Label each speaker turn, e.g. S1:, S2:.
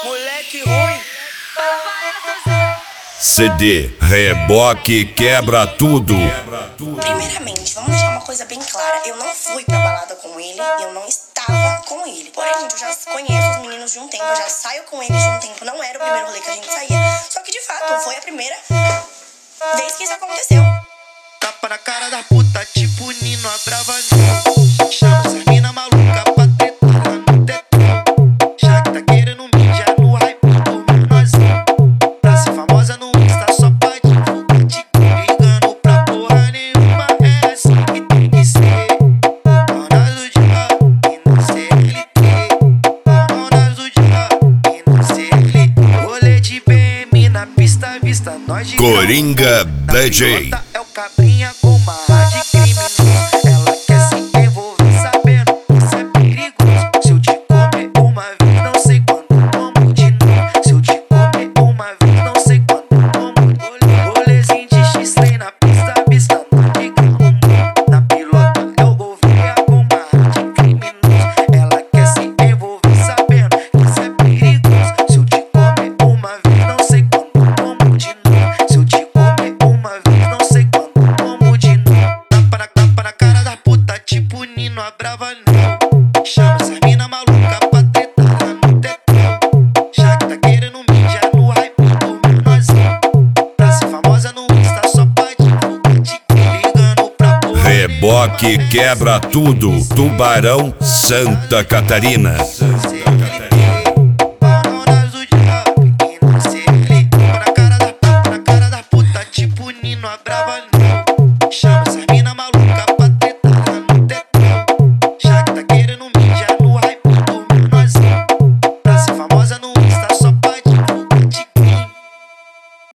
S1: Moleque ruim.
S2: CD Reboque quebra tudo.
S3: Primeiramente, vamos deixar uma coisa bem clara. Eu não fui pra balada com ele, eu não estava com ele. Porém, gente, eu já conheço os meninos de um tempo, eu já saio com eles de um tempo. Não era o primeiro rolê que a gente saía. Só que, de fato, foi a primeira vez que isso aconteceu.
S1: Tapa na cara da puta, tipo Nino, a brava não. Chama essa mina maluca pra tretar no tetão. Já que tá querendo mijar no hype do menorzinho. Pra ser famosa no Insta só pra divulgar tipo ligando pra porra nenhuma. É assim que tem que ser. Dona do dia e não CLT. Dona do dia e não CLT. Rolê de BM na pista, vista nós de
S2: Coringa DJ.
S1: É o cabrinha com uma de criminoso. Ela quer se envolver sabendo que isso é perigoso. Se eu te comer uma vez, não sei quando como de novo. Se eu te comer uma vez, não sei quando como de novo. Rolezinho de X-Lay na pista, pista não de carro. Na pilota é o Gouveia com uma de criminoso. Ela quer se envolver sabendo que isso é perigoso. Se eu te comer uma vez, não sei quando como de novo. Se eu te comer uma vez, não sei quando como de novo. Tapa na cara da puta, tipo Nino, a brava não. Chama essa mina maluca pra tretar no tetão. Já que tá querendo mijar no hype do menorzinho. Pra ser famosa no Insta só pra divulgar tipo ligando pra porra.
S2: Reboque quebra tudo. Tubarão, Santa Catarina.